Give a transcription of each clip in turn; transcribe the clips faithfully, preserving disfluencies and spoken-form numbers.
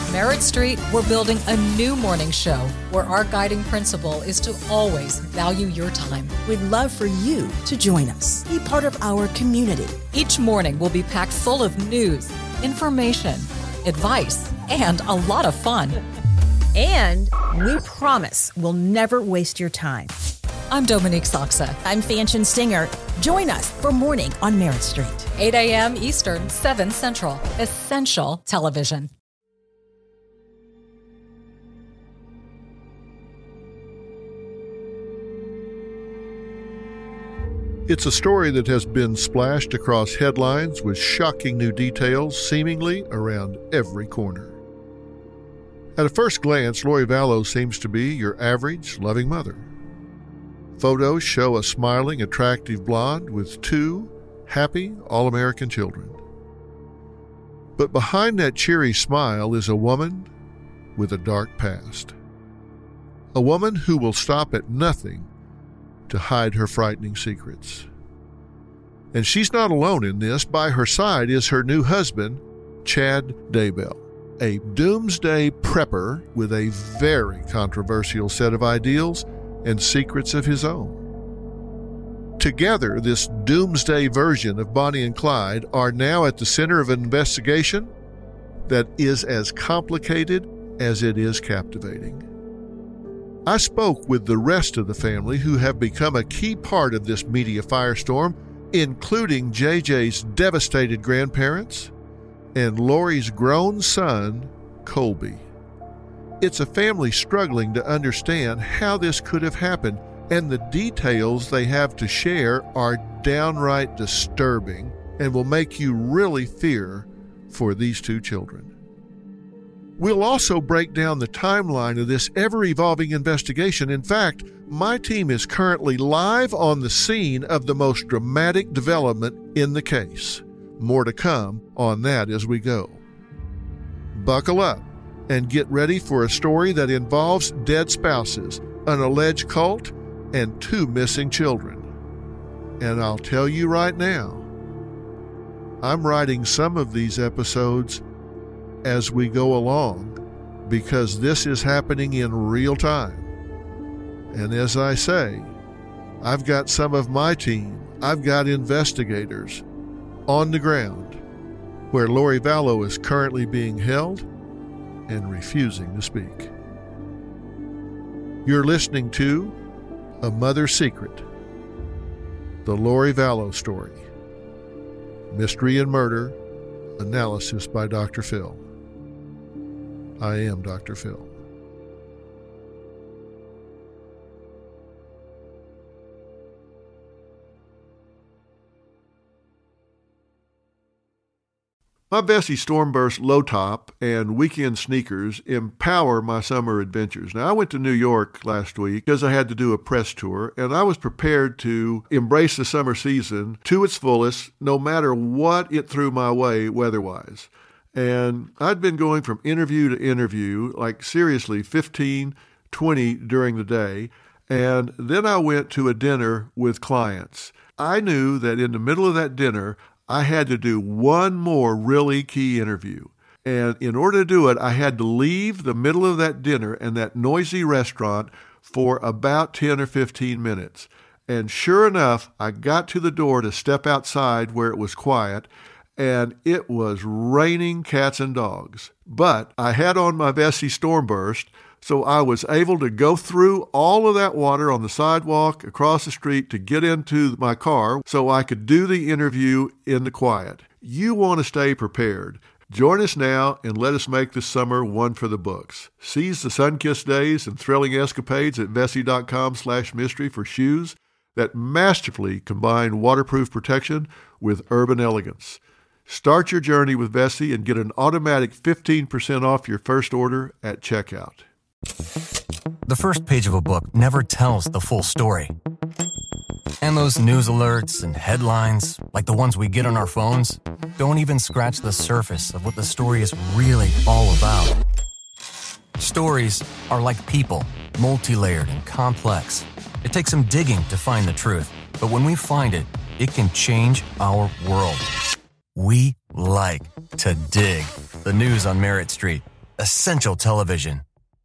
Merritt Street, we're building a new morning show where our guiding principle is to always value your time. We'd love for you to join us. Be part of our community. Each morning will be packed full of news, information, advice, and a lot of fun. And we promise we'll never waste your time. I'm Dominique Soxa. I'm Fanchon Singer. Join us for Morning on Merritt Street. eight a.m. Eastern, seven Central. Essential Television. It's a story that has been splashed across headlines with shocking new details seemingly around every corner. At a first glance, Lori Vallow seems to be your average loving mother. Photos show a smiling, attractive blonde with two happy, all-American children. But behind that cheery smile is a woman with a dark past. A woman who will stop at nothing to hide her frightening secrets. And she's not alone in this. By her side is her new husband, Chad Daybell, a doomsday prepper with a very controversial set of ideals and secrets of his own. Together, this doomsday version of Bonnie and Clyde are now at the center of an investigation that is as complicated as it is captivating. I spoke with the rest of the family who have become a key part of this media firestorm, including J J's devastated grandparents and Lori's grown son, Colby. It's a family struggling to understand how this could have happened, and the details they have to share are downright disturbing and will make you really fear for these two children. We'll also break down the timeline of this ever-evolving investigation. In fact, my team is currently live on the scene of the most dramatic development in the case. More to come on that as we go. Buckle up and get ready for a story that involves dead spouses, an alleged cult, and two missing children. And I'll tell you right now, I'm writing some of these episodes as we go along because this is happening in real time. And as I say, I've got some of my team, I've got investigators on the ground where Lori Vallow is currently being held and refusing to speak. You're listening to A Mother's Secret, the Lori Vallow story. Mystery and murder, analysis by Doctor Phil. I am Doctor Phil. My Vessi Stormburst low top and weekend sneakers empower my summer adventures. Now, I went to New York last week because I had to do a press tour, and I was prepared to embrace the summer season to its fullest, no matter what it threw my way weather-wise. And I'd been going from interview to interview, like seriously, fifteen, twenty during the day, and then I went to a dinner with clients. I knew that in the middle of that dinner, I had to do one more really key interview. And in order to do it, I had to leave the middle of that dinner and that noisy restaurant for about ten or fifteen minutes. And sure enough, I got to the door to step outside where it was quiet, and it was raining cats and dogs. But I had on my Vessi Stormburst, so I was able to go through all of that water on the sidewalk across the street to get into my car so I could do the interview in the quiet. You want to stay prepared. Join us now and let us make this summer one for the books. Seize the sun-kissed days and thrilling escapades at Vessi.com slash mystery for shoes that masterfully combine waterproof protection with urban elegance. Start your journey with Vessi and get an automatic fifteen percent off your first order at checkout. The first page of a book never tells the full story. And those news alerts and headlines, like the ones we get on our phones, don't even scratch the surface of what the story is really all about. Stories are like people, multi-layered and complex. It takes some digging to find the truth, but when we find it, it can change our world. We like to dig. The news on Merritt Street. essential television.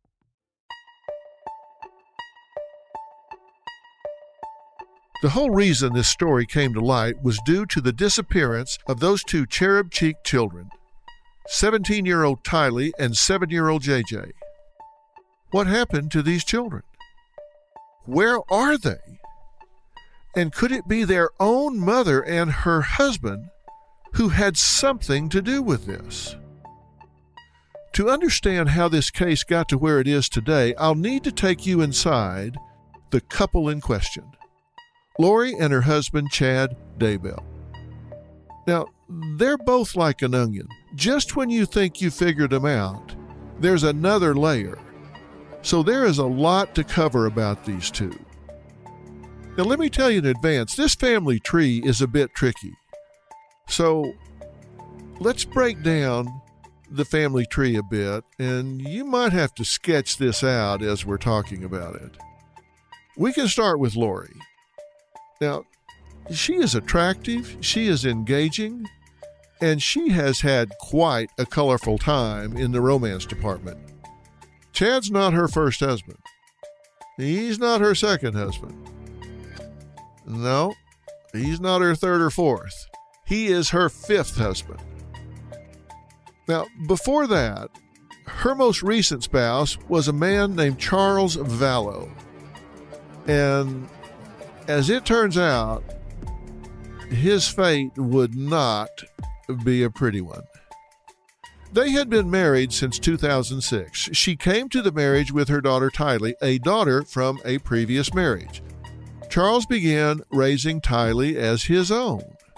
The whole reason this story came to light was due to the disappearance of those two cherub-cheeked children, seventeen-year-old Tylee and seven-year-old J J. What happened to these children? Where are they? And could it be their own mother and her husband who had something to do with this? To understand how this case got to where it is today, I'll need to take you inside the couple in question, Lori and her husband, Chad Daybell. Now, they're both like an onion. Just when you think you figured them out, there's another layer. So there is a lot to cover about these two. Now, let me tell you in advance, this family tree is a bit tricky. So let's break down the family tree a bit, and you might have to sketch this out as we're talking about it. We can start with Lori. Now, she is attractive, she is engaging, and she has had quite a colorful time in the romance department. Chad's not her first husband. He's not her second husband. No, he's not her third or fourth. He is her fifth husband. Now, before that, her most recent spouse was a man named Charles Vallow. And as it turns out, his fate would not be a pretty one. They had been married since two thousand six. She came to the marriage with her daughter Tylee, a daughter from a previous marriage. Charles began raising Tylee as his own.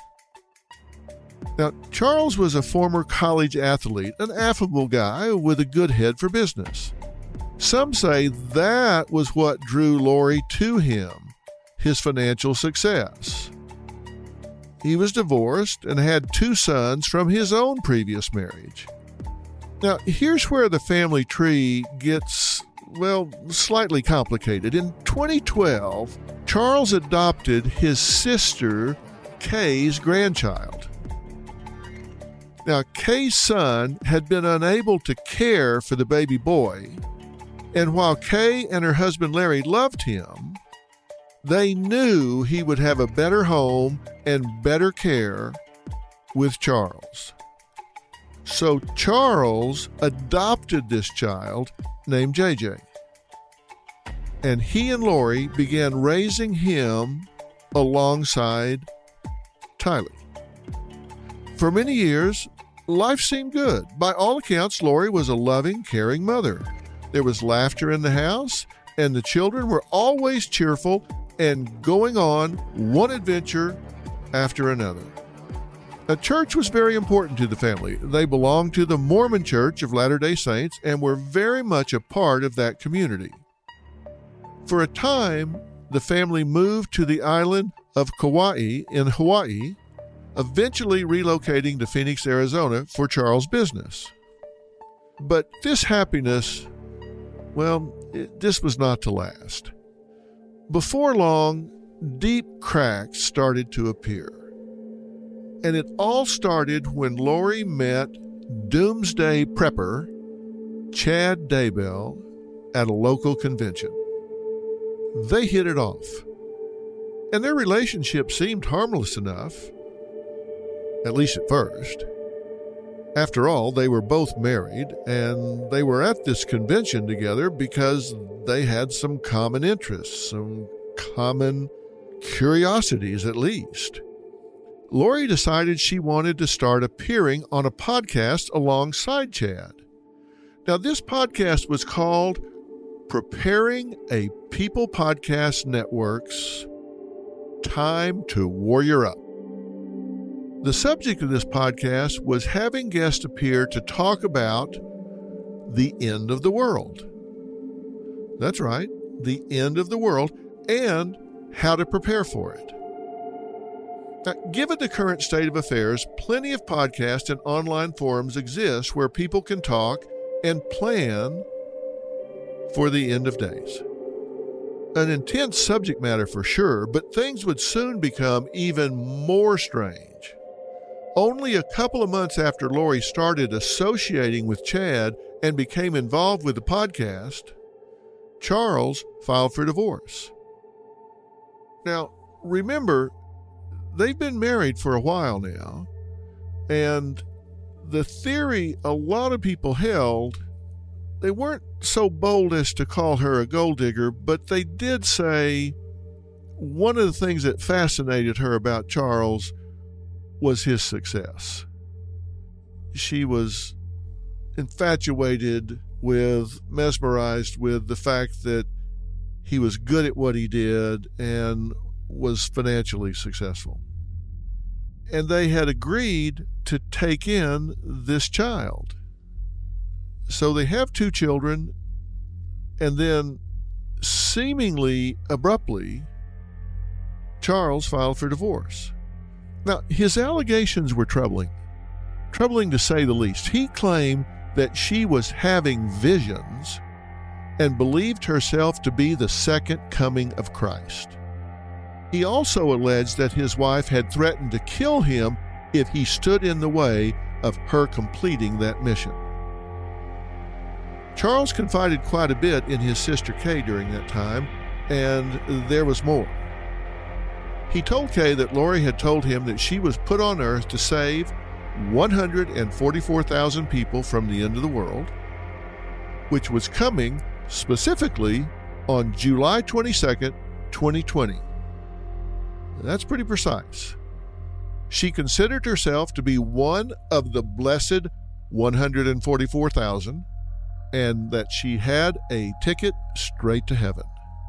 Now, Charles was a former college athlete, an affable guy with a good head for business. Some say that was what drew Lori to him, his financial success. He was divorced and had two sons from his own previous marriage. Now, here's where the family tree gets, well, slightly complicated. In twenty twelve, Charles adopted his sister Kay's grandchild. Now, Kay's son had been unable to care for the baby boy, and while Kay and her husband Larry loved him, they knew he would have a better home and better care with Charles. So Charles adopted this child named J J. And he and Lori began raising him alongside Tylee. For many years, life seemed good. By all accounts, Lori was a loving, caring mother. There was laughter in the house, and the children were always cheerful and going on one adventure after another. A church was very important to the family. They belonged to the Mormon Church of Latter-day Saints and were very much a part of that community. For a time, the family moved to the island of Kauai in Hawaii, eventually relocating to Phoenix, Arizona for Charles' business. But this happiness, well, it, this was not to last. Before long, deep cracks started to appear. And it all started when Lori met doomsday prepper Chad Daybell at a local convention. They hit it off. And their relationship seemed harmless enough, at least at first. After all, they were both married, and they were at this convention together because they had some common interests, some common curiosities at least. Lori decided she wanted to start appearing on a podcast alongside Chad. Now, this podcast was called Preparing a People Podcast Network's Time to Warrior Up. The subject of this podcast was having guests appear to talk about the end of the world. That's right, the end of the world, and how to prepare for it. Now, given the current state of affairs, plenty of podcasts and online forums exist where people can talk and plan for the end of days. An intense subject matter for sure, but things would soon become even more strange. Only a couple of months after Lori started associating with Chad and became involved with the podcast, Charles filed for divorce. Now, remember, they've been married for a while now, and the theory a lot of people held, they weren't so bold as to call her a gold digger, but they did say one of the things that fascinated her about Charles was his success. She was infatuated with, mesmerized with the fact that he was good at what he did and was financially successful. And they had agreed to take in this child. So they have two children, and then seemingly abruptly, Charles filed for divorce. Now, his allegations were troubling, troubling to say the least. He claimed that she was having visions and believed herself to be the second coming of Christ. He also alleged that his wife had threatened to kill him if he stood in the way of her completing that mission. Charles confided quite a bit in his sister Kay during that time, and there was more. He told Kay that Lori had told him that she was put on earth to save one hundred forty-four thousand people from the end of the world, which was coming specifically on July twenty-second, twenty twenty. That's pretty precise. She considered herself to be one of the blessed one hundred forty-four thousand, and that she had a ticket straight to heaven.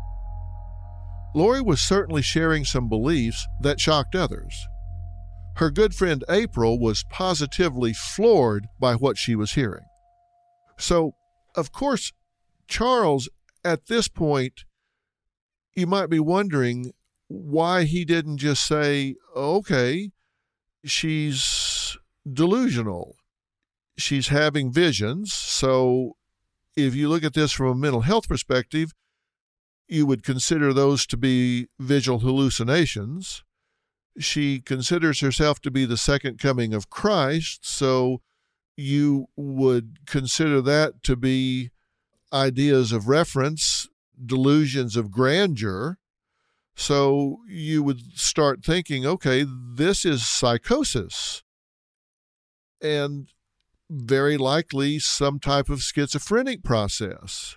Lori was certainly sharing some beliefs that shocked others. Her good friend April was positively floored by what she was hearing. So, of course, Charles, at this point, you might be wondering why he didn't just say, okay, she's delusional. She's having visions. So if you look at this from a mental health perspective, you would consider those to be visual hallucinations. She considers herself to be the second coming of Christ, so you would consider that to be ideas of reference, delusions of grandeur. So you would start thinking, okay, this is psychosis, and very likely some type of schizophrenic process.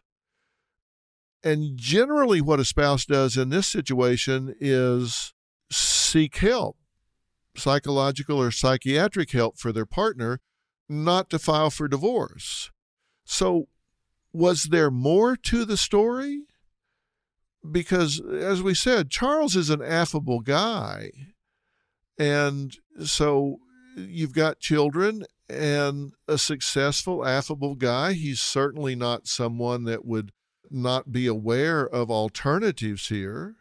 And generally what a spouse does in this situation is seek help, psychological or psychiatric help for their partner, not to file for divorce. So was there more to the story? Because, as we said, Charles is an affable guy. And so you've got children and a successful, affable guy. He's certainly not someone that would not be aware of alternatives here.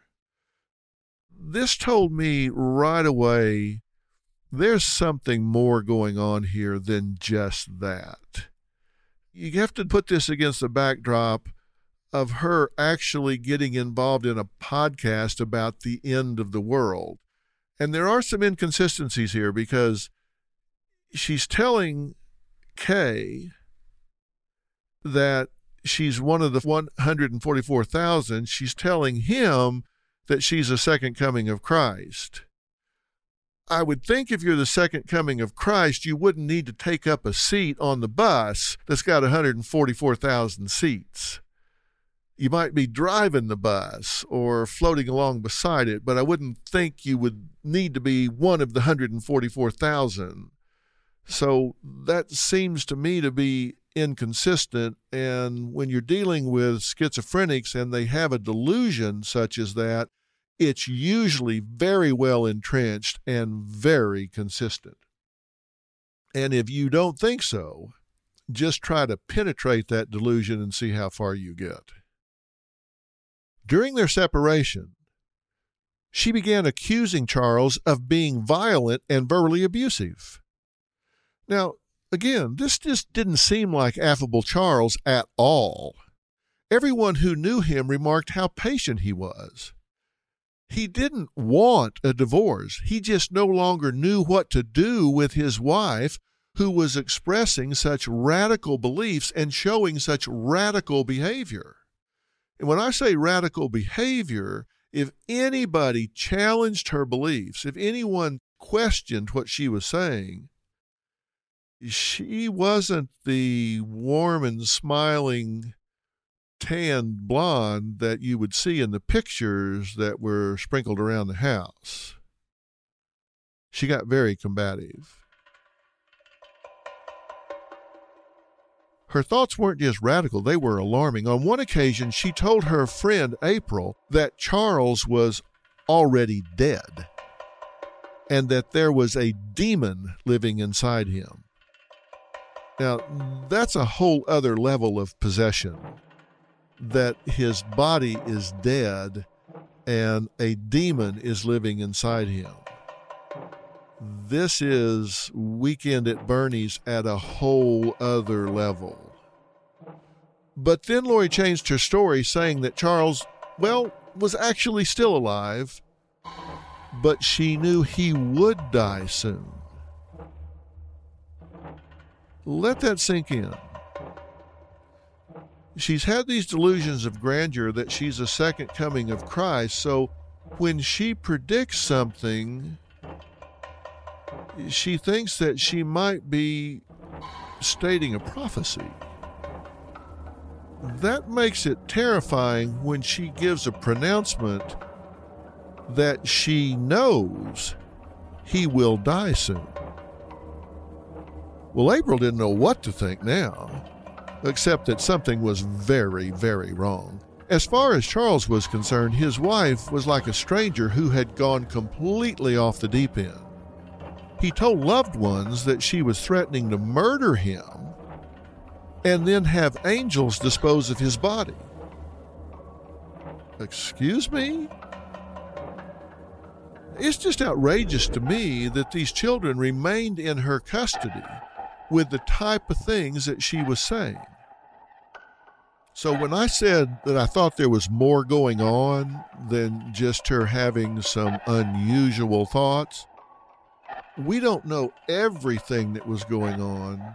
This told me right away there's something more going on here than just that. You have to put this against the backdrop of her actually getting involved in a podcast about the end of the world. And there are some inconsistencies here because she's telling Kay that she's one of the one hundred forty-four thousand. She's telling him that she's a second coming of Christ. I would think if you're the second coming of Christ, you wouldn't need to take up a seat on the bus that's got one hundred forty-four thousand seats. You might be driving the bus or floating along beside it, but I wouldn't think you would need to be one of the one hundred forty-four thousand. So that seems to me to be inconsistent. And when you're dealing with schizophrenics and they have a delusion such as that, it's usually very well entrenched and very consistent. And if you don't think so, just try to penetrate that delusion and see how far you get. During their separation, she began accusing Charles of being violent and verbally abusive. Now, again, this just didn't seem like affable Charles at all. Everyone who knew him remarked how patient he was. He didn't want a divorce. He just no longer knew what to do with his wife, who was expressing such radical beliefs and showing such radical behavior. And when I say radical behavior, if anybody challenged her beliefs, if anyone questioned what she was saying, she wasn't the warm and smiling tanned blonde that you would see in the pictures that were sprinkled around the house. She got very combative. Her thoughts weren't just radical, they were alarming. On one occasion, she told her friend April that Charles was already dead and that there was a demon living inside him. Now, that's a whole other level of possession, that his body is dead and a demon is living inside him. This is Weekend at Bernie's at a whole other level. But then Lori changed her story, saying that Charles, well, was actually still alive, but she knew he would die soon. Let that sink in. She's had these delusions of grandeur that she's a second coming of Christ, so when she predicts something, she thinks that she might be stating a prophecy. That makes it terrifying when she gives a pronouncement that she knows he will die soon. Well, April didn't know what to think now, except that something was very, very wrong. As far as Charles was concerned, his wife was like a stranger who had gone completely off the deep end. He told loved ones that she was threatening to murder him and then have angels dispose of his body. Excuse me? It's just outrageous to me that these children remained in her custody with the type of things that she was saying. So when I said that I thought there was more going on than just her having some unusual thoughts, we don't know everything that was going on,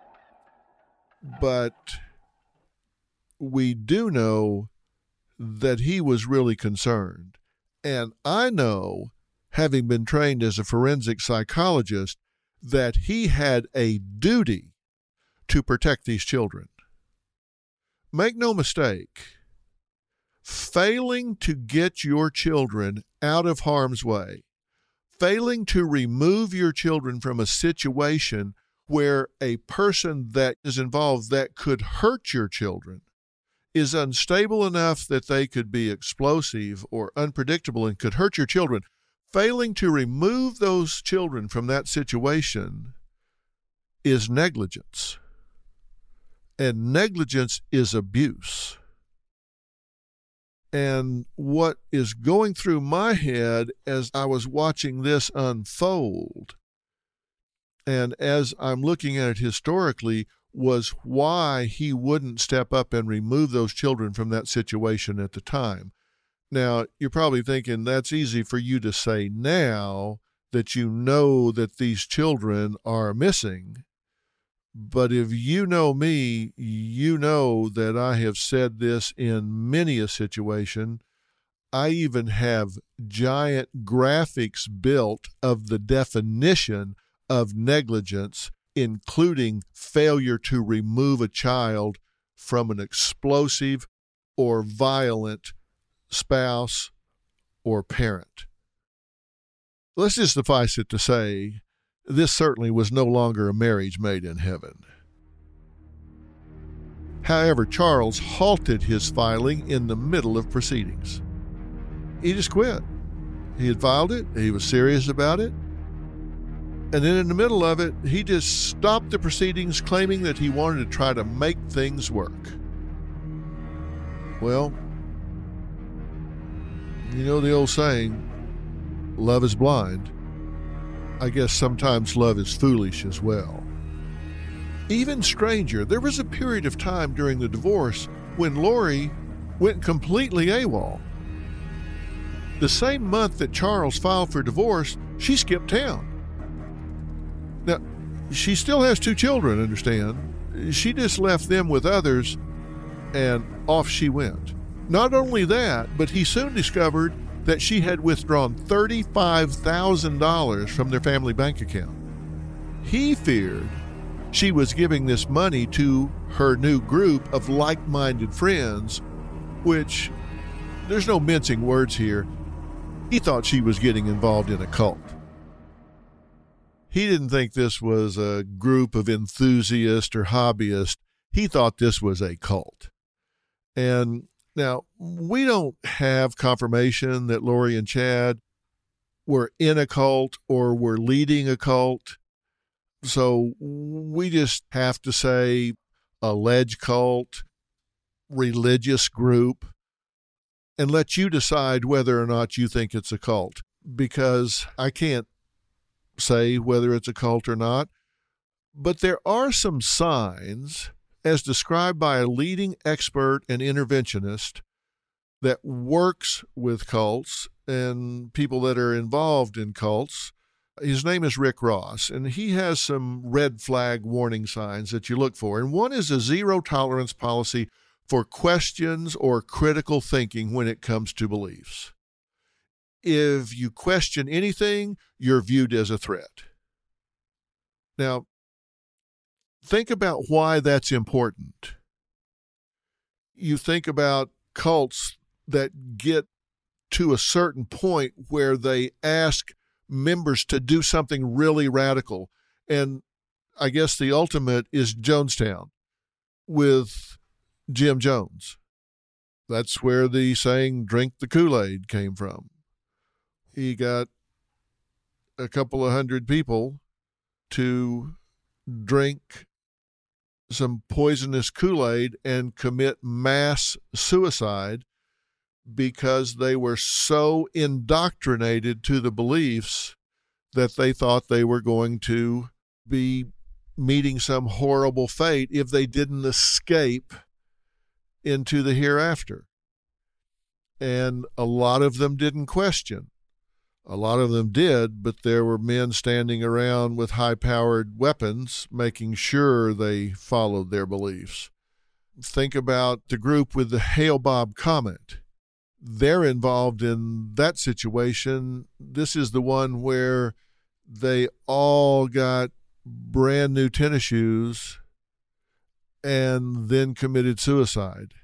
but we do know that he was really concerned. And I know, having been trained as a forensic psychologist, that he had a duty to protect these children. Make no mistake, failing to get your children out of harm's way, failing to remove your children from a situation where a person that is involved that could hurt your children is unstable enough that they could be explosive or unpredictable and could hurt your children, failing to remove those children from that situation is negligence. And negligence is abuse. And what is going through my head as I was watching this unfold, and as I'm looking at it historically, was why he wouldn't step up and remove those children from that situation at the time. Now, you're probably thinking that's easy for you to say now that you know that these children are missing. But if you know me, you know that I have said this in many a situation. I even have giant graphics built of the definition of negligence, including failure to remove a child from an explosive or violent spouse or parent. Let's just suffice it to say, this certainly was no longer a marriage made in heaven. However, Charles halted his filing in the middle of proceedings. He just quit. He had filed it, he was serious about it, and then in the middle of it, he just stopped the proceedings, claiming that he wanted to try to make things work. Well, you know the old saying, love is blind. I guess sometimes love is foolish as well. Even stranger, there was a period of time during the divorce when Lori went completely AWOL. The same month that Charles filed for divorce, she skipped town. Now, she still has two children, understand? She just left them with others, and off she went. Not only that, but he soon discovered that she had withdrawn thirty-five thousand dollars from their family bank account. He feared she was giving this money to her new group of like-minded friends, which, there's no mincing words here, he thought she was getting involved in a cult. He didn't think this was a group of enthusiasts or hobbyists. He thought this was a cult. And now, we don't have confirmation that Lori and Chad were in a cult or were leading a cult. So we just have to say alleged cult, religious group, and let you decide whether or not you think it's a cult. Because I can't say whether it's a cult or not. But there are some signs, as described by a leading expert and interventionist that works with cults and people that are involved in cults. His name is Rick Ross, and he has some red flag warning signs that you look for. And one is a zero tolerance policy for questions or critical thinking when it comes to beliefs. If you question anything, you're viewed as a threat. Now, think about why that's important. You think about cults that get to a certain point where they ask members to do something really radical. And I guess the ultimate is Jonestown with Jim Jones. That's where the saying, drink the Kool-Aid, came from. He got a couple of hundred people to drink some poisonous Kool-Aid and commit mass suicide because they were so indoctrinated to the beliefs that they thought they were going to be meeting some horrible fate if they didn't escape into the hereafter. And a lot of them didn't question. A lot of them did, but there were men standing around with high-powered weapons making sure they followed their beliefs. Think about the group with the Hale-Bopp comet. They're involved in that situation. This is the one where they all got brand new tennis shoes and then committed suicide.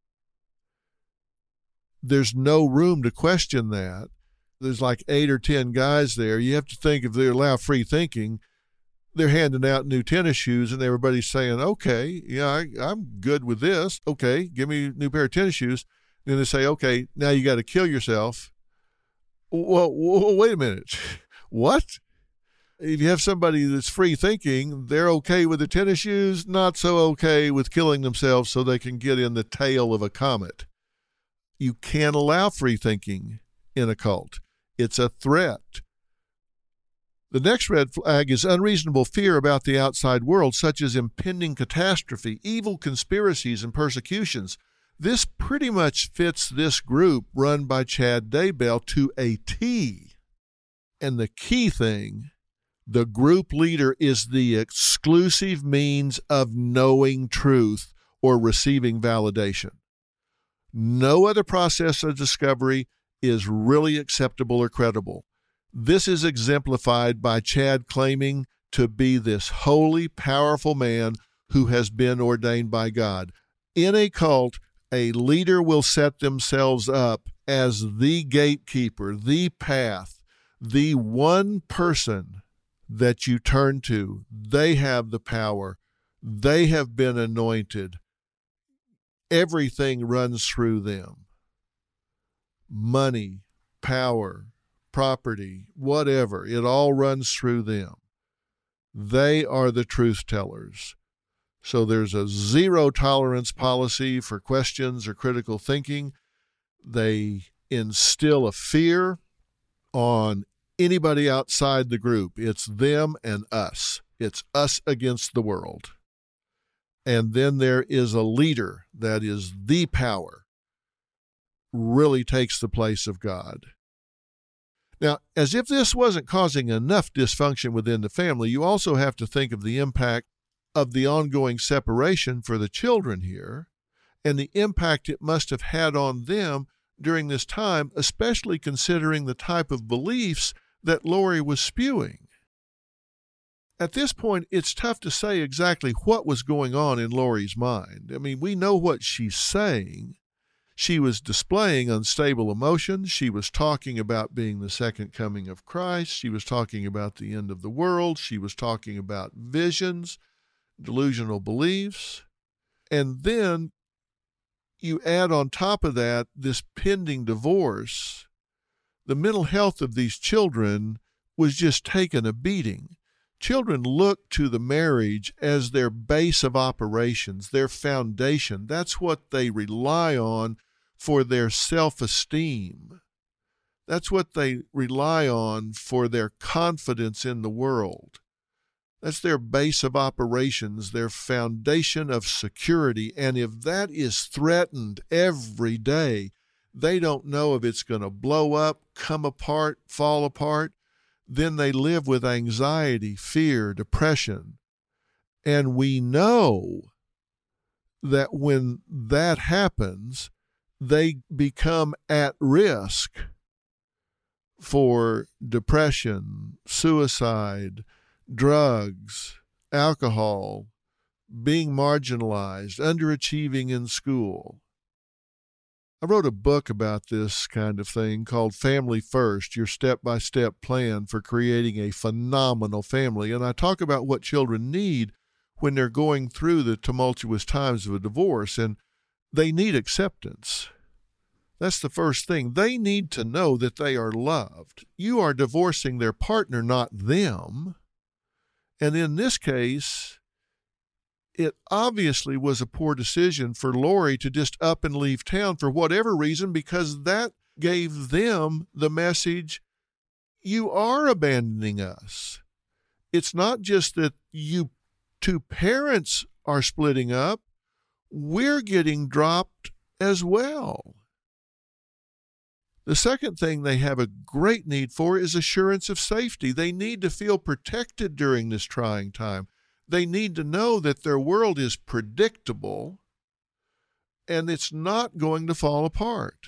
There's no room to question that. There's like eight or ten guys there. You have to think if they allow free thinking, they're handing out new tennis shoes and everybody's saying, okay, yeah, I, I'm good with this. Okay, give me a new pair of tennis shoes. Then they say, okay, now you got to kill yourself. Well, well, wait a minute. What? If you have somebody that's free thinking, they're okay with the tennis shoes, not so okay with killing themselves so they can get in the tail of a comet. You can't allow free thinking in a cult. It's a threat. The next red flag is unreasonable fear about the outside world, such as impending catastrophe, evil conspiracies, and persecutions. This pretty much fits this group run by Chad Daybell to a T. And the key thing, the group leader is the exclusive means of knowing truth or receiving validation. No other process of discovery is really acceptable or credible. This is exemplified by Chad claiming to be this holy, powerful man who has been ordained by God. In a cult, a leader will set themselves up as the gatekeeper, the path, the one person that you turn to. They have the power. They have been anointed. Everything runs through them. Money, power, property, whatever, it all runs through them. They are the truth tellers. So there's a zero tolerance policy for questions or critical thinking. They instill a fear on anybody outside the group. It's them and us. It's us against the world. And then there is a leader that is the power, really takes the place of God. Now, as if this wasn't causing enough dysfunction within the family, you also have to think of the impact of the ongoing separation for the children here and the impact it must have had on them during this time, especially considering the type of beliefs that Lori was spewing. At this point, it's tough to say exactly what was going on in Lori's mind. I mean, we know what she's saying. She was displaying unstable emotions. She was talking about being the second coming of Christ. She was talking about the end of the world. She was talking about visions, delusional beliefs. And then you add on top of that this pending divorce. The mental health of these children was just taking a beating. Children look to the marriage as their base of operations, their foundation. That's what they rely on for their self-esteem. That's what they rely on for their confidence in the world. That's their base of operations, their foundation of security. And if that is threatened every day, they don't know if it's going to blow up, come apart, fall apart. Then they live with anxiety, fear, depression. And we know that when that happens, they become at risk for depression, suicide, drugs, alcohol, being marginalized, underachieving in school. I wrote a book about this kind of thing called Family First, Your Step-by-Step Plan for Creating a Phenomenal Family. And I talk about what children need when they're going through the tumultuous times of a divorce. And they need acceptance. That's the first thing. They need to know that they are loved. You are divorcing their partner, not them. And in this case, it obviously was a poor decision for Lori to just up and leave town for whatever reason, because that gave them the message, you are abandoning us. It's not just that you two parents are splitting up, we're getting dropped as well. The second thing they have a great need for is assurance of safety. They need to feel protected during this trying time. They need to know that their world is predictable and it's not going to fall apart.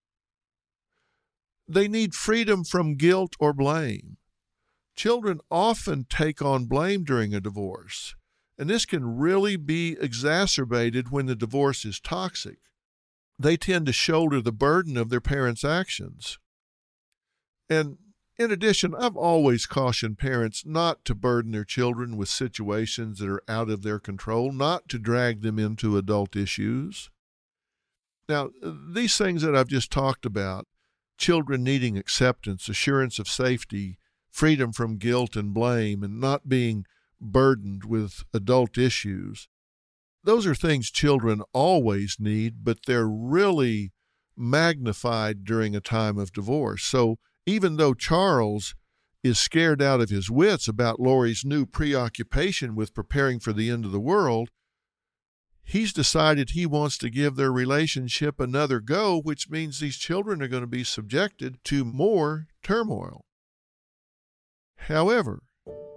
They need freedom from guilt or blame. Children often take on blame during a divorce, and this can really be exacerbated when the divorce is toxic. They tend to shoulder the burden of their parents' actions. And in addition, I've always cautioned parents not to burden their children with situations that are out of their control, not to drag them into adult issues. Now, these things that I've just talked about, children needing acceptance, assurance of safety, freedom from guilt and blame, and not being burdened with adult issues, those are things children always need, but they're really magnified during a time of divorce. So even though Charles is scared out of his wits about Lori's new preoccupation with preparing for the end of the world, he's decided he wants to give their relationship another go, which means these children are going to be subjected to more turmoil. However,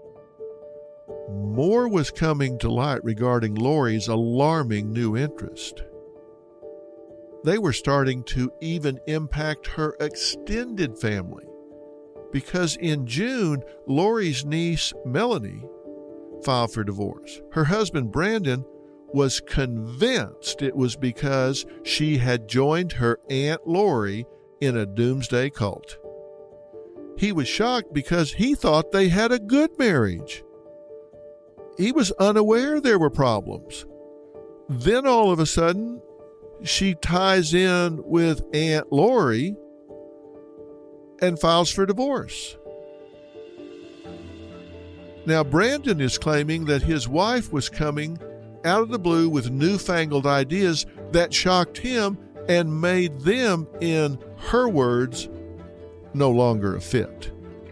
more was coming to light regarding Lori's alarming new interest. They were starting to even impact her extended family, because in June, Lori's niece, Melanie, filed for divorce. Her husband, Brandon, was convinced it was because she had joined her Aunt Lori in a doomsday cult. He was shocked because he thought they had a good marriage. He was unaware there were problems. Then all of a sudden, she ties in with Aunt Lori and files for divorce. Now, Brandon is claiming that his wife was coming out of the blue with newfangled ideas that shocked him and made them, in her words, no longer a fit.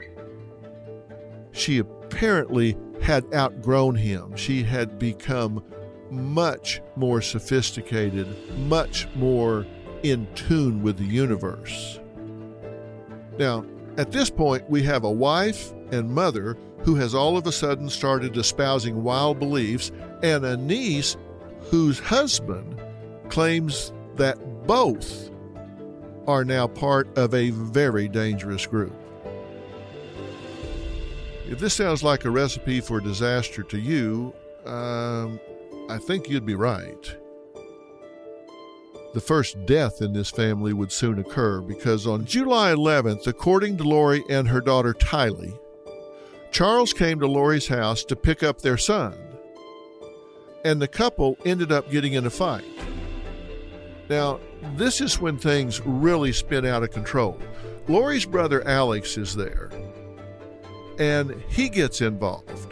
She apparently had outgrown him. She had become much more sophisticated, much more in tune with the universe. Now, At this point, we have a wife and mother who has all of a sudden started espousing wild beliefs, and a niece whose husband claims that both are now part of a very dangerous group. If this sounds like a recipe for disaster to you, um, I think you'd be right. The first death in this family would soon occur because on July eleventh, according to Lori and her daughter Tylee, Charles came to Lori's house to pick up their son, and the couple ended up getting in a fight. Now, this is when things really spin out of control. Lori's brother Alex is there, and he gets involved.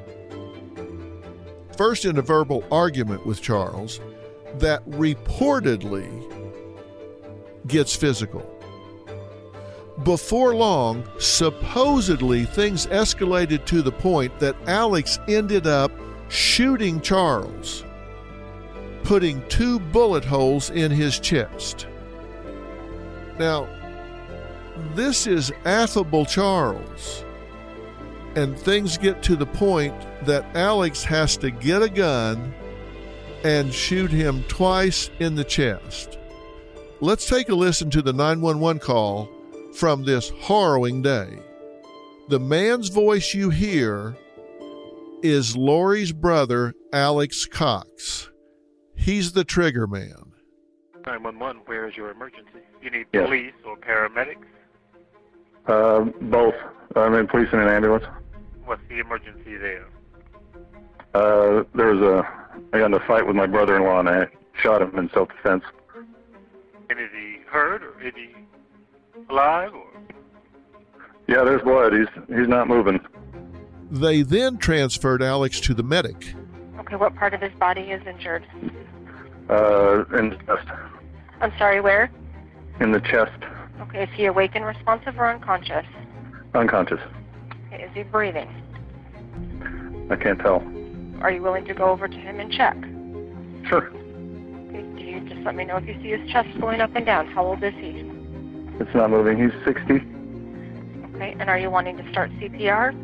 First in a verbal argument with Charles that reportedly gets physical. Before long, supposedly things escalated to the point that Alex ended up shooting Charles, putting two bullet holes in his chest. Now, this is affable Charles, and things get to the point that Alex has to get a gun and shoot him twice in the chest. Let's take a listen to the nine one one call from this harrowing day. The man's voice you hear is Lori's brother, Alex Cox. He's the trigger man. nine one one, where is your emergency? You need Yes. police or paramedics? Uh, both. I'm in police and an ambulance. What's the emergency there? Uh, there was a, I got in a fight with my brother-in-law and I shot him in self-defense. And is he hurt or is he alive? Or? Yeah, there's blood. He's, he's not moving. They then transferred Alex to the medic. Okay, what part of his body is injured? Uh, in the chest. I'm sorry, where? In the chest. Okay, is he awake and responsive or unconscious? Unconscious. Okay, is he breathing? I can't tell. Are you willing to go over to him and check? Sure. Okay, do you just let me know if you see his chest going up and down? How old is he? It's not moving. He's sixty. Okay, and are you wanting to start C P R?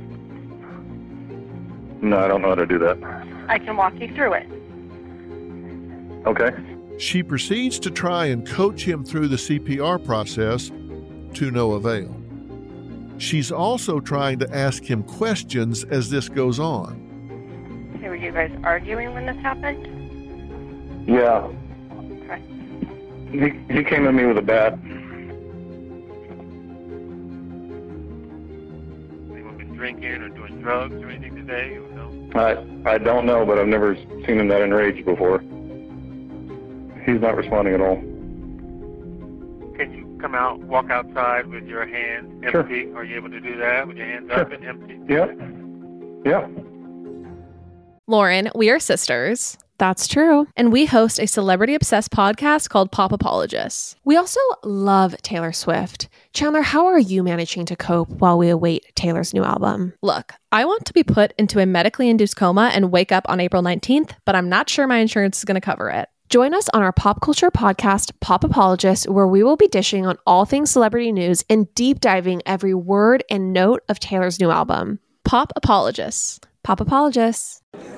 No, I don't know how to do that. I can walk you through it. Okay. She proceeds to try and coach him through the C P R process to no avail. She's also trying to ask him questions as this goes on. Okay, were you guys arguing when this happened? Yeah. Okay. He, he came at me with a bat. Anyone been drinking or doing drugs or anything today? Or no? I, I don't know, but I've never seen him that enraged before. He's not responding at all. Can you come out, walk outside with your hands empty? Sure. Are you able to do that with your hands Sure. up and empty? Yep. Yep. Lauren, we are sisters. That's true. And we host a celebrity-obsessed podcast called Pop Apologists. We also love Taylor Swift. Chandler, how are you managing to cope while we await Taylor's new album? Look, I want to be put into a medically induced coma and wake up on April nineteenth, but I'm not sure my insurance is going to cover it. Join us on our pop culture podcast, Pop Apologists, where we will be dishing on all things celebrity news and deep diving every word and note of Taylor's new album. Pop Apologists. Pop Apologists.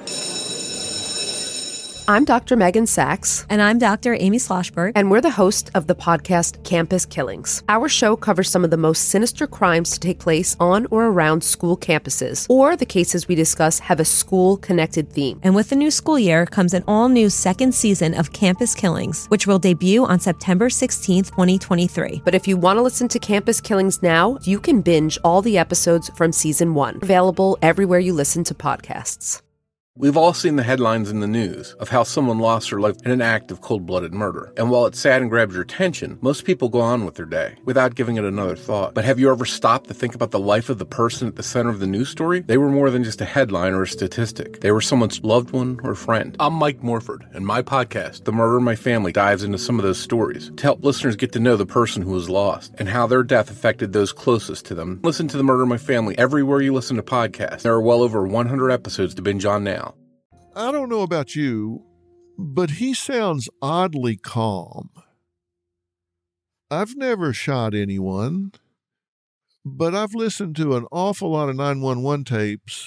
I'm Doctor Megan Sachs. And I'm Doctor Amy Sloshberg. And we're the host of the podcast Campus Killings. Our show covers some of the most sinister crimes to take place on or around school campuses, or the cases we discuss have a school-connected theme. And with the new school year comes an all-new second season of Campus Killings, which will debut on September sixteenth, twenty twenty-three. But if you want to listen to Campus Killings now, you can binge all the episodes from season one. Available everywhere you listen to podcasts. We've all seen the headlines in the news of how someone lost their life in an act of cold-blooded murder. And while it's sad and grabs your attention, most people go on with their day without giving it another thought. But have you ever stopped to think about the life of the person at the center of the news story? They were more than just a headline or a statistic. They were someone's loved one or friend. I'm Mike Morford, and my podcast, The Murder in My Family, dives into some of those stories to help listeners get to know the person who was lost and how their death affected those closest to them. Listen to The Murder in My Family everywhere you listen to podcasts. There are well over one hundred episodes to binge on now. I don't know about you, but he sounds oddly calm. I've never shot anyone, But I've listened to an awful lot of nine one one tapes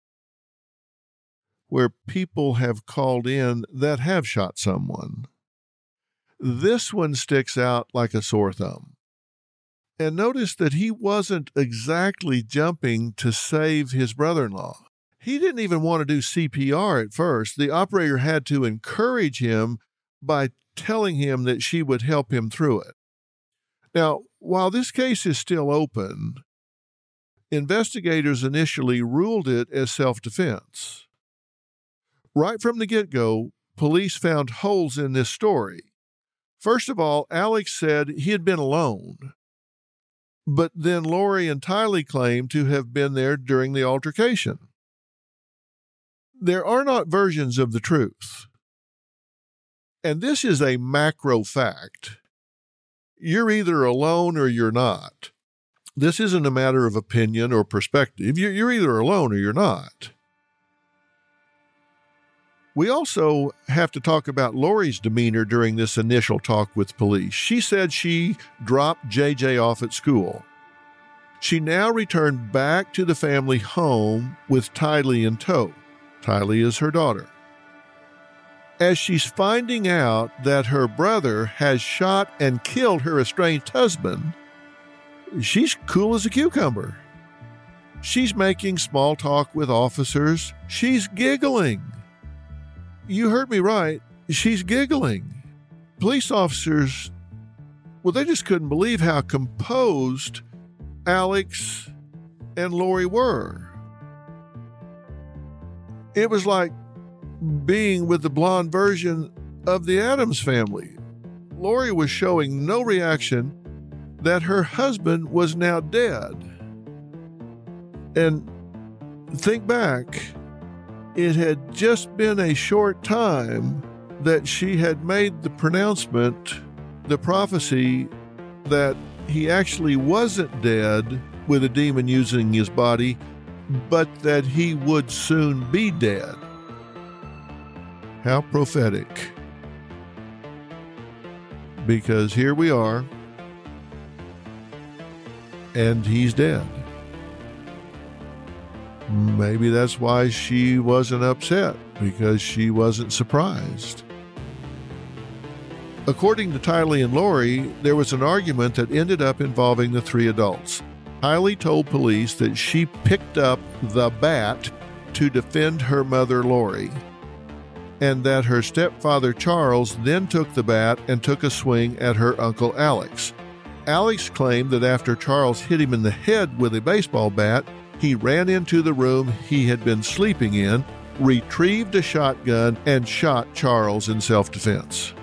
where people have called in that have shot someone. This one sticks out like a sore thumb. And notice that he wasn't exactly jumping to save his brother-in-law. He didn't even want to do C P R at first. The operator had to encourage him by telling him that she would help him through it. Now, while this case is still open, investigators initially ruled it as self-defense. Right from the get-go, police found holes in this story. First of all, Alex said he had been alone. But then Lori and Tylee claimed to have been there during the altercation. There are not versions of the truth. And this is a macro fact. You're either alone or you're not. This isn't a matter of opinion or perspective. You're either alone or you're not. We also have to talk about Lori's demeanor during this initial talk with police. She said she dropped J J off at school. She now returned back to the family home with Tylee in tow. Tylee is her daughter. As she's finding out that her brother has shot and killed her estranged husband, she's cool as a cucumber. She's making small talk with officers. She's giggling. You heard me right. She's giggling. Police officers, well, they just couldn't believe how composed Alex and Lori were. It was like being with the blonde version of the Addams family. Lori was showing no reaction that her husband was now dead. And think back, it had just been a short time that she had made the pronouncement, the prophecy, that he actually wasn't dead with a demon using his body, but that he would soon be dead. How prophetic. Because here we are, and he's dead. Maybe that's why she wasn't upset, because she wasn't surprised. According to Tylee and Lori, there was an argument that ended up involving the three adults. Tylee told police that she picked up the bat to defend her mother, Lori, and that her stepfather, Charles, then took the bat and took a swing at her uncle, Alex. Alex claimed that after Charles hit him in the head with a baseball bat, he ran into the room he had been sleeping in, retrieved a shotgun, and shot Charles in self-defense.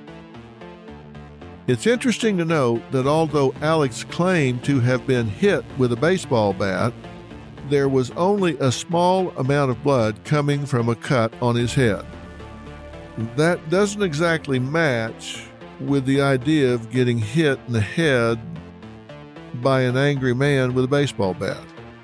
It's interesting to note that although Alex claimed to have been hit with a baseball bat, there was only a small amount of blood coming from a cut on his head. That doesn't exactly match with the idea of getting hit in the head by an angry man with a baseball bat.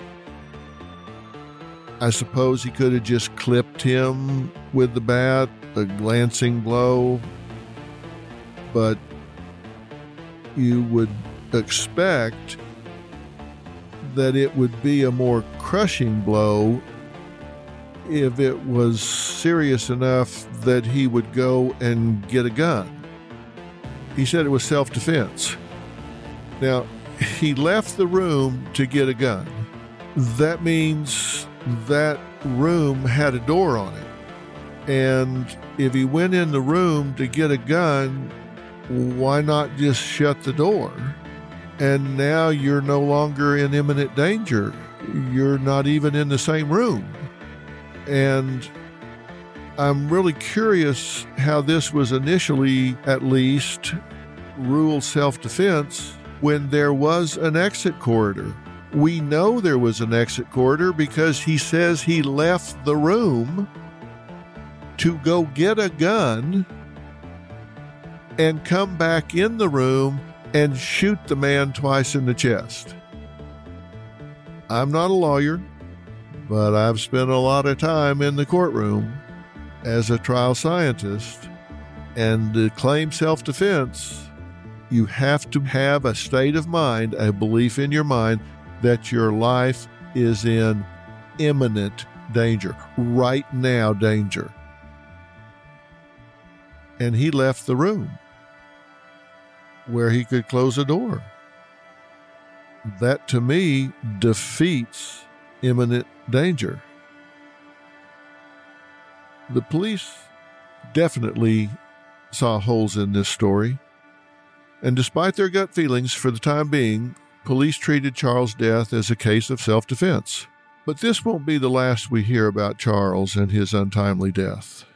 I suppose he could have just clipped him with the bat, a glancing blow, but you would expect that it would be a more crushing blow if it was serious enough that he would go and get a gun. He said it was self-defense. Now, he left the room to get a gun. That means that room had a door on it. And if he went in the room to get a gun, why not just shut the door? And now you're no longer in imminent danger. You're not even in the same room. And I'm really curious how this was initially, at least, ruled self-defense when there was an exit corridor. We know there was an exit corridor because he says he left the room to go get a gun and come back in the room and shoot the man twice in the chest. I'm not a lawyer, but I've spent a lot of time in the courtroom as a trial scientist, and to claim self-defense, you have to have a state of mind, a belief in your mind, that your life is in imminent danger, right now danger. And he left the room where he could close a door. That, to me, defeats imminent danger. The police definitely saw holes in this story, and despite their gut feelings, for the time being, police treated Charles' death as a case of self-defense. But this won't be the last we hear about Charles and his untimely death.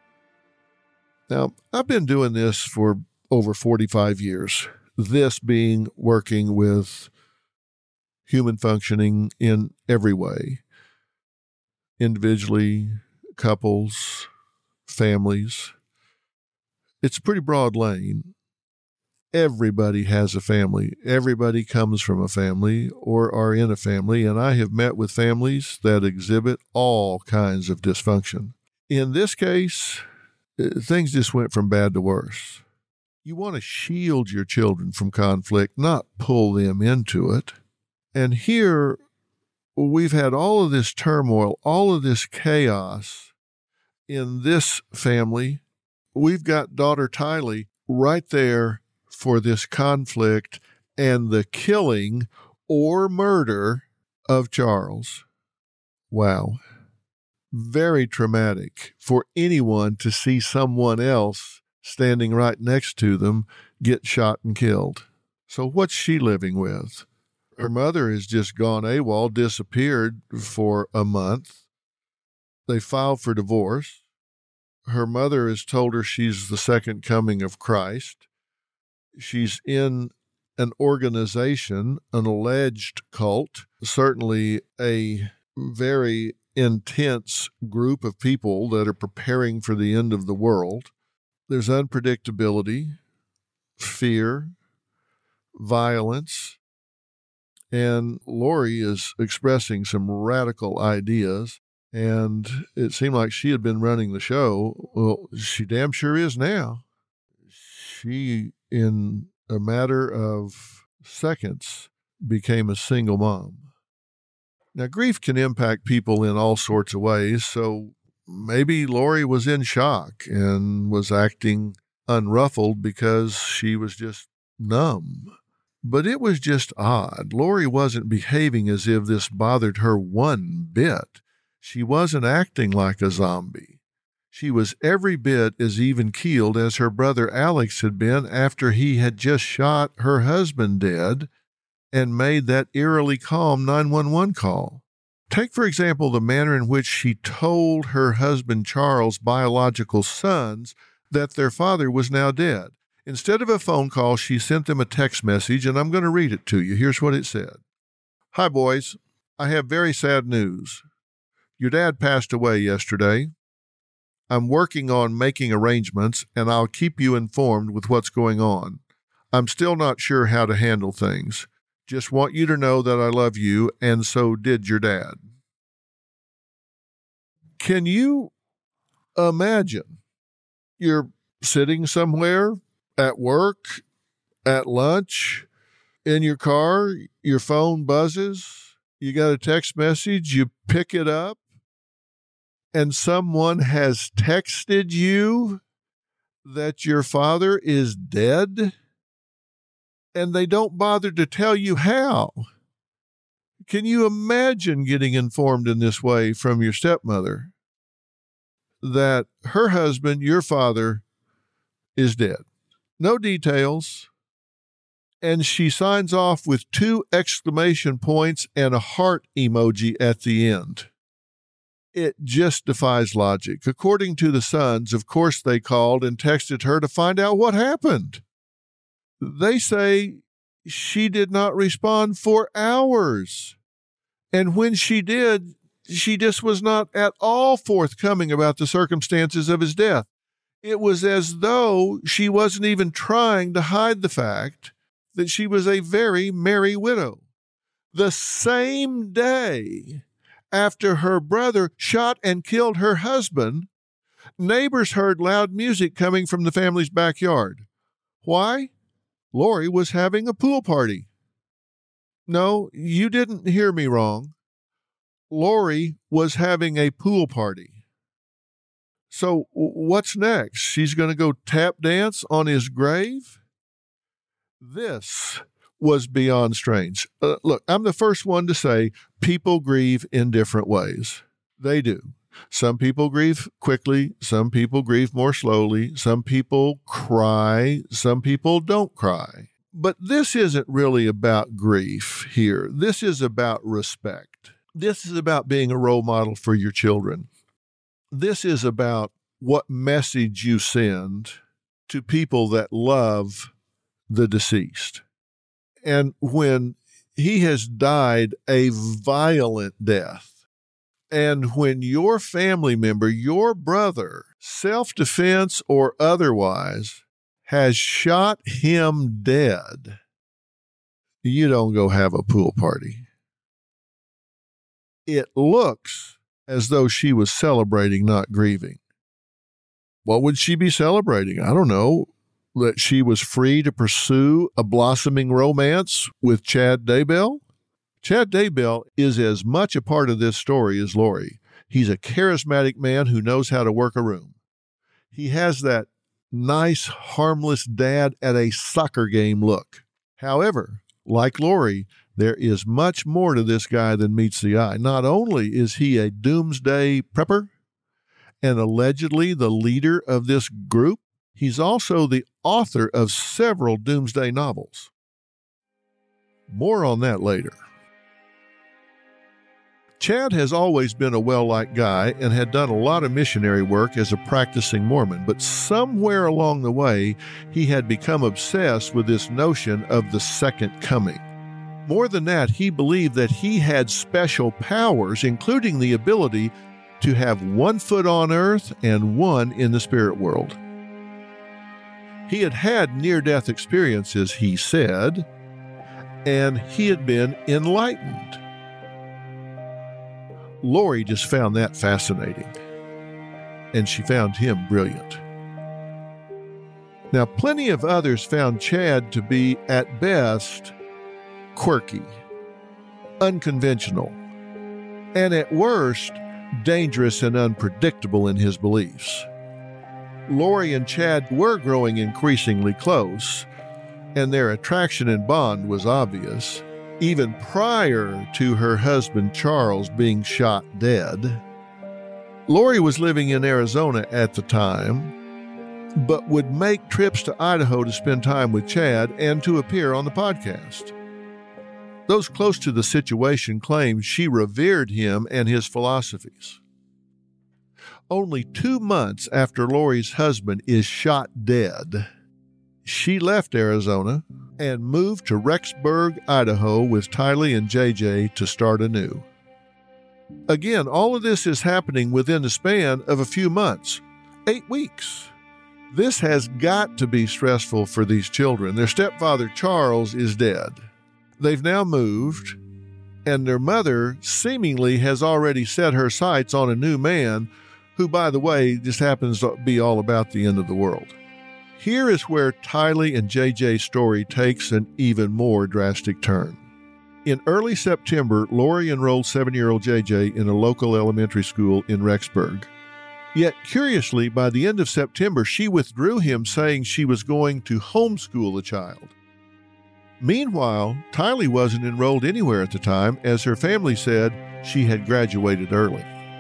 Now, I've been doing this for over forty-five years, this being working with human functioning in every way, individually, couples, families. It's a pretty broad lane. Everybody has a family. Everybody comes from a family or are in a family, and I have met with families that exhibit all kinds of dysfunction. In this case, things just went from bad to worse. You want to shield your children from conflict, not pull them into it. And here, we've had all of this turmoil, all of this chaos in this family. We've got daughter Tylee right there for this conflict and the killing or murder of Charles. Wow. Very traumatic for anyone to see someone else standing right next to them get shot and killed. So what's she living with? Her mother has just gone AWOL, disappeared for a month. They filed for divorce. Her mother has told her she's the second coming of Christ. She's in an organization, an alleged cult, certainly a very intense group of people that are preparing for the end of the world. There's unpredictability, fear, violence, and Lori is expressing some radical ideas, and it seemed like she had been running the show. Well, she damn sure is now. She, in a matter of seconds, became a single mom. Now, grief can impact people in all sorts of ways, so maybe Lori was in shock and was acting unruffled because she was just numb. But it was just odd. Lori wasn't behaving as if this bothered her one bit. She wasn't acting like a zombie. She was every bit as even-keeled as her brother Alex had been after he had just shot her husband dead and made that eerily calm nine one one call. Take, for example, the manner in which she told her husband Charles' biological sons that their father was now dead. Instead of a phone call, she sent them a text message, and I'm going to read it to you. Here's what it said. Hi, boys. I have very sad news. Your dad passed away yesterday. I'm working on making arrangements, and I'll keep you informed with what's going on. I'm still not sure how to handle things. Just want you to know that I love you, and so did your dad. Can you imagine? You're sitting somewhere, at work, at lunch, in your car, your phone buzzes, you got a text message, you pick it up, and someone has texted you that your father is dead, and they don't bother to tell you how. Can you imagine getting informed in this way from your stepmother that her husband, your father, is dead? No details. And she signs off with two exclamation points and a heart emoji at the end. It just defies logic. According to the Sons, of course, they called and texted her to find out what happened. They say she did not respond for hours. And when she did, she just was not at all forthcoming about the circumstances of his death. It was as though she wasn't even trying to hide the fact that she was a very merry widow. The same day after her brother shot and killed her husband, neighbors heard loud music coming from the family's backyard. Why? Lori was having a pool party. No, you didn't hear me wrong. Lori was having a pool party. So what's next? She's going to go tap dance on his grave? This was beyond strange. Uh, look, I'm the first one to say people grieve in different ways. They do. Some people grieve quickly. Some people grieve more slowly. Some people cry. Some people don't cry. But this isn't really about grief here. This is about respect. This is about being a role model for your children. This is about what message you send to people that love the deceased. And when he has died a violent death, and when your family member, your brother, self-defense or otherwise, has shot him dead, you don't go have a pool party. It looks as though she was celebrating, not grieving. What would she be celebrating? I don't know. That she was free to pursue a blossoming romance with Chad Daybell? Chad Daybell is as much a part of this story as Lori. He's a charismatic man who knows how to work a room. He has that nice, harmless dad at a soccer game look. However, like Lori, there is much more to this guy than meets the eye. Not only is he a doomsday prepper and allegedly the leader of this group, he's also the author of several doomsday novels. More on that later. Chad has always been a well-liked guy and had done a lot of missionary work as a practicing Mormon, but somewhere along the way, he had become obsessed with this notion of the second coming. More than that, he believed that he had special powers, including the ability to have one foot on earth and one in the spirit world. He had had near-death experiences, he said, and he had been enlightened. Lori just found that fascinating, and she found him brilliant. Now, plenty of others found Chad to be, at best, quirky, unconventional, and at worst, dangerous and unpredictable in his beliefs. Lori and Chad were growing increasingly close, and their attraction and bond was obvious, even prior to her husband Charles being shot dead. Lori was living in Arizona at the time, but would make trips to Idaho to spend time with Chad and to appear on the podcast. Those close to the situation claimed she revered him and his philosophies. Only two months after Lori's husband is shot dead, she left Arizona and moved to Rexburg, Idaho with Tylee and J J to start anew. Again, all of this is happening within the span of a few months, eight weeks. This has got to be stressful for these children. Their stepfather, Charles, is dead. They've now moved, and their mother seemingly has already set her sights on a new man who, by the way, just happens to be all about the end of the world. Here is where Tylee and J J's story takes an even more drastic turn. In early September, Lori enrolled seven-year-old J J in a local elementary school in Rexburg. Yet, curiously, by the end of September, she withdrew him, saying she was going to homeschool the child. Meanwhile, Tylee wasn't enrolled anywhere at the time, as her family said she had graduated early.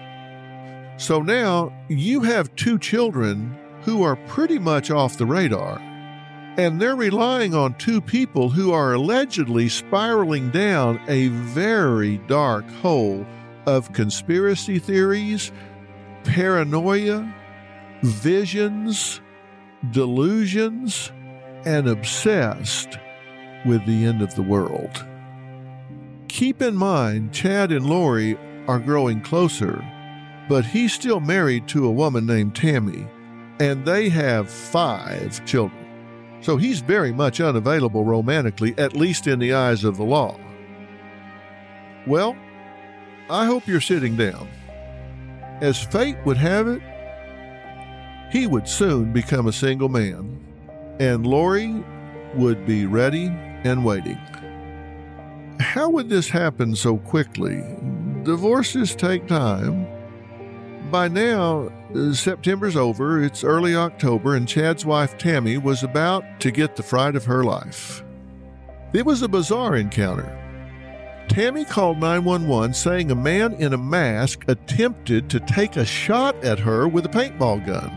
So now, you have two children who are pretty much off the radar, and they're relying on two people who are allegedly spiraling down a very dark hole of conspiracy theories, paranoia, visions, delusions, and obsessed with the end of the world. Keep in mind, Chad and Lori are growing closer, but he's still married to a woman named Tammy, and they have five children. So he's very much unavailable romantically, at least in the eyes of the law. Well, I hope you're sitting down. As fate would have it, he would soon become a single man, and Lori would be ready and waiting. how would this happen so quickly? Divorces take time. By now, September's over, it's early October, and Chad's wife Tammy was about to get the fright of her life. It was a bizarre encounter. Tammy called nine one one saying a man in a mask attempted to take a shot at her with a paintball gun.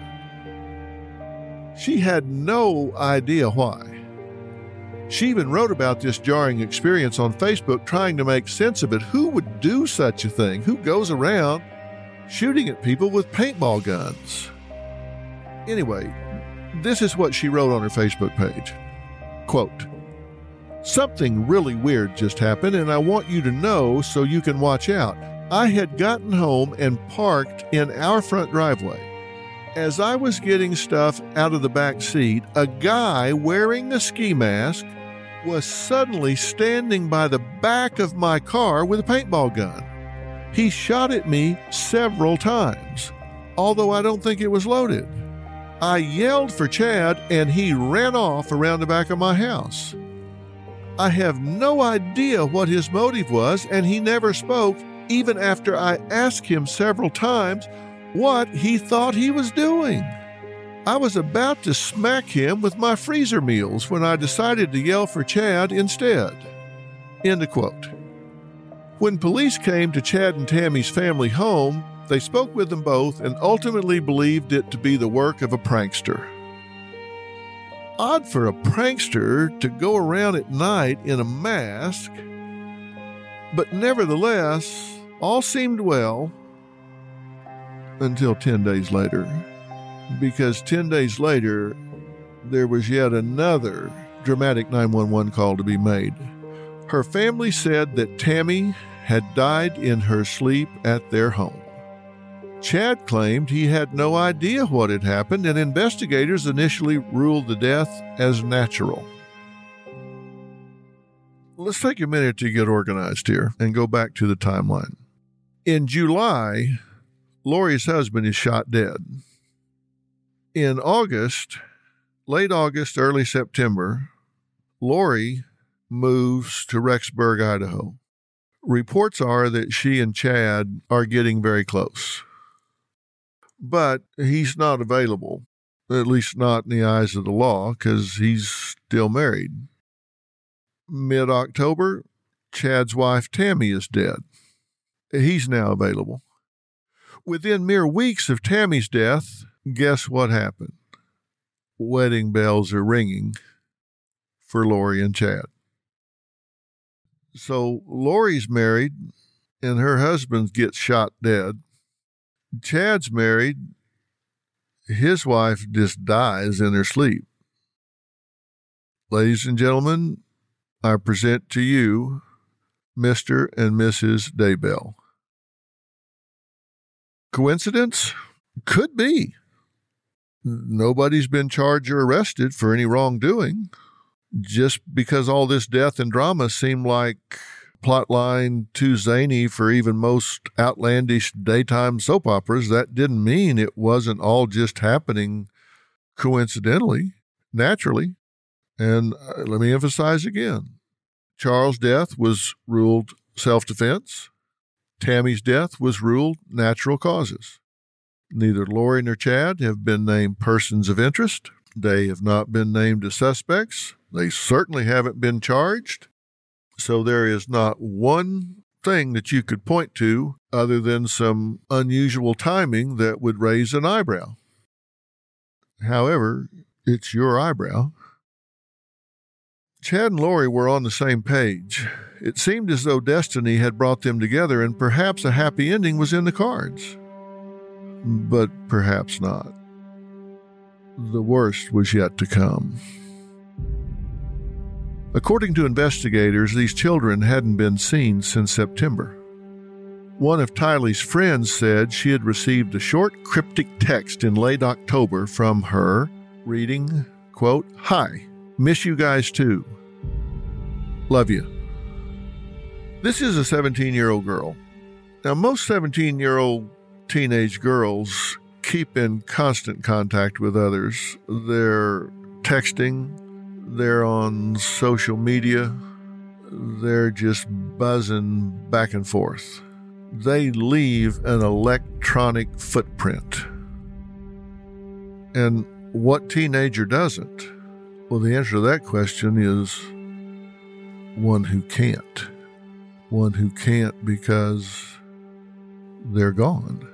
She had no idea why. She even wrote about this jarring experience on Facebook, trying to make sense of it. Who would do such a thing? Who goes around shooting at people with paintball guns? Anyway, this is what she wrote on her Facebook page. Quote, "Something really weird just happened, and I want you to know so you can watch out. I had gotten home and parked in our front driveway. As I was getting stuff out of the back seat, a guy wearing a ski mask was suddenly standing by the back of my car with a paintball gun. He shot at me several times, although I don't think it was loaded. I yelled for Chad, and he ran off around the back of my house. I have no idea what his motive was, and he never spoke, even after I asked him several times what he thought he was doing. I was about to smack him with my freezer meals when I decided to yell for Chad instead." End of quote. When police came to Chad and Tammy's family home, they spoke with them both and ultimately believed it to be the work of a prankster. Odd for a prankster to go around at night in a mask, but nevertheless, all seemed well until ten days later. Because ten days later, there was yet another dramatic nine one one call to be made. Her family said that Tammy had died in her sleep at their home. Chad claimed he had no idea what had happened, and investigators initially ruled the death as natural. Let's take a minute to get organized here and go back to the timeline. In July, Lori's husband is shot dead. In August, late August, early September, Lori moves to Rexburg, Idaho. Reports are that she and Chad are getting very close. But he's not available, at least not in the eyes of the law, because he's still married. Mid-October, Chad's wife Tammy is dead. He's now available. Within mere weeks of Tammy's death, guess what happened? Wedding bells are ringing for Lori and Chad. So Lori's married, and her husband gets shot dead. Chad's married. His wife just dies in her sleep. Ladies and gentlemen, I present to you Mister and Missus Daybell. Coincidence? Could be. Nobody's been charged or arrested for any wrongdoing. Just because all this death and drama seemed like plotline too zany for even most outlandish daytime soap operas, that didn't mean it wasn't all just happening coincidentally, naturally. And uh, let me emphasize again, Charles' death was ruled self-defense. Tammy's death was ruled natural causes. Neither Lori nor Chad have been named persons of interest. They have not been named as suspects. They certainly haven't been charged. So there is not one thing that you could point to other than some unusual timing that would raise an eyebrow. However, it's your eyebrow. Chad and Lori were on the same page. It seemed as though destiny had brought them together, and perhaps a happy ending was in the cards. But perhaps not. The worst was yet to come. According to investigators, these children hadn't been seen since September. One of Tylee's friends said she had received a short, cryptic text in late October from her, reading, quote, "Hi, miss you guys too. Love you." This is a seventeen-year-old girl. Now, most seventeen-year-old teenage girls keep in constant contact with others. They're texting, they're on social media, they're just buzzing back and forth. They leave an electronic footprint. And what teenager doesn't? Well, the answer to that question is one who can't. One who can't because they're gone.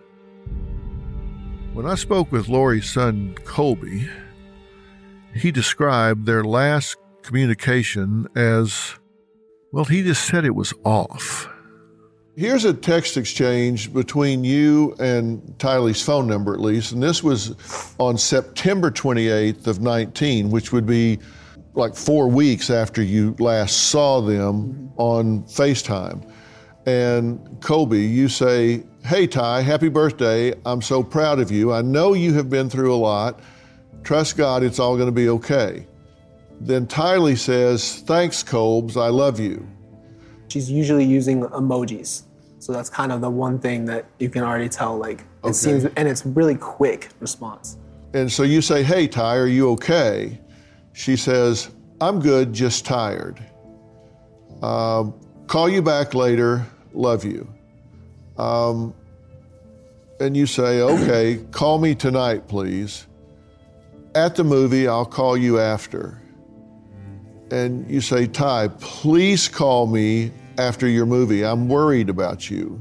When I spoke with Lori's son, Colby, he described their last communication as, well, he just said it was off. Here's a text exchange between you and Tylee's phone number, at least, and this was on September twenty-eighth of nineteen, which would be like four weeks after you last saw them on FaceTime. And Colby, you say, "Hey Ty, happy birthday. I'm so proud of you. I know you have been through a lot. Trust God, it's all going to be okay." Then Tylee says, "Thanks, Colbs, I love you." She's usually using emojis. So that's kind of the one thing that you can already tell, like, it Okay. seems, and it's really quick response. And so you say, "Hey Ty, are you okay?" She says, "I'm good, just tired. Um, call you back later, love you." Um, and you say, "Okay, call me tonight, please. At the movie, I'll call you after." And you say, "Ty, please call me after your movie. I'm worried about you."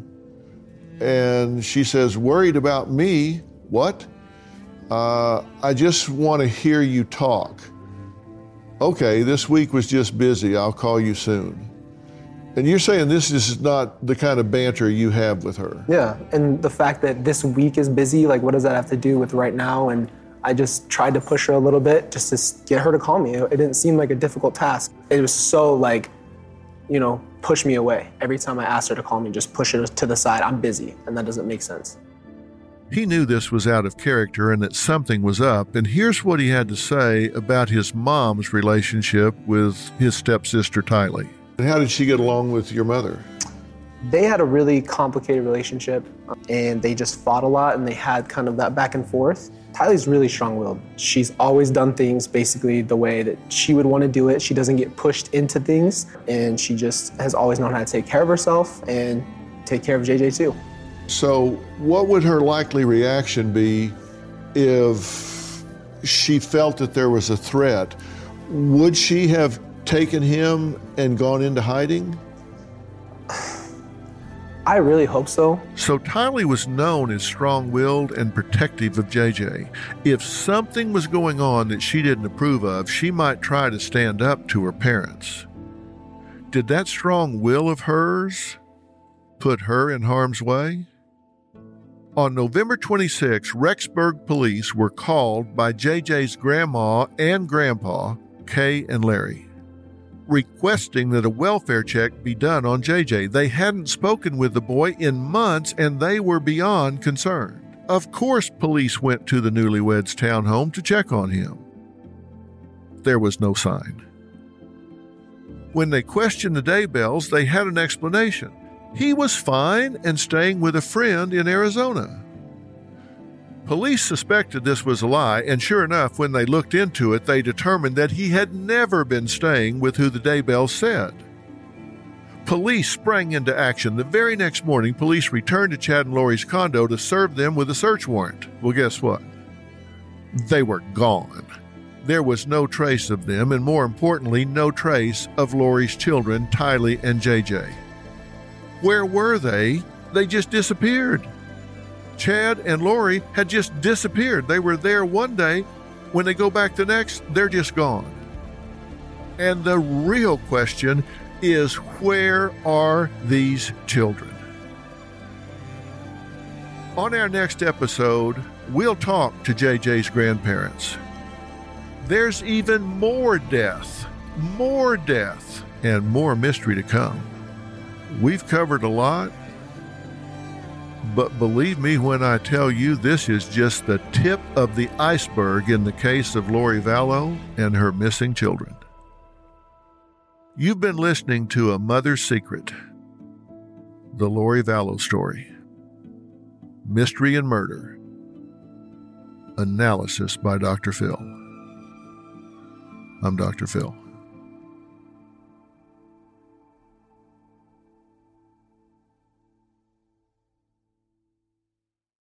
And she says, "Worried about me? What? Uh, I just want to hear you talk." "Okay, this week was just busy. I'll call you soon." And you're saying this is not the kind of banter you have with her. Yeah, and the fact that this week is busy, like, what does that have to do with right now? And I just tried to push her a little bit just to get her to call me. It didn't seem like a difficult task. It was so, like, you know, push me away. Every time I asked her to call me, just push her to the side. I'm busy, and that doesn't make sense. He knew this was out of character and that something was up, and here's what he had to say about his mom's relationship with his stepsister, Tylee. And how did she get along with your mother? They had a really complicated relationship, and they just fought a lot, and they had kind of that back and forth. Tylee's really strong-willed. She's always done things basically the way that she would want to do it. She doesn't get pushed into things, and she just has always known how to take care of herself and take care of J J too. So what would her likely reaction be if she felt that there was a threat? Would she have taken him and gone into hiding? I really hope so. So Tylee was known as strong-willed and protective of J J. If something was going on that she didn't approve of, she might try to stand up to her parents. Did that strong will of hers put her in harm's way? On November twenty-sixth, Rexburg police were called by J J's grandma and grandpa, Kay and Larry, requesting that a welfare check be done on J J. They hadn't spoken with the boy in months, and they were beyond concerned. Of course, police went to the newlyweds' townhome to check on him. There was no sign. When they questioned the Daybells, they had an explanation. He was fine and staying with a friend in Arizona. Police suspected this was a lie, and sure enough, when they looked into it, they determined that he had never been staying with who the Daybells said. Police sprang into action. The very next morning, police returned to Chad and Lori's condo to serve them with a search warrant. Well, guess what? They were gone. There was no trace of them, and more importantly, no trace of Lori's children, Tylee and J J. Where were they? They just disappeared. Chad and Lori had just disappeared. They were there one day. When they go back the next, they're just gone. And the real question is, where are these children? On our next episode, we'll talk to J J's grandparents. There's even more death, more death, and more mystery to come. We've covered a lot, but believe me when I tell you this is just the tip of the iceberg in the case of Lori Vallow and her missing children. You've been listening to A Mother's Secret, the Lori Vallow story. Mystery and Murder. Analysis by Doctor Phil. I'm Doctor Phil.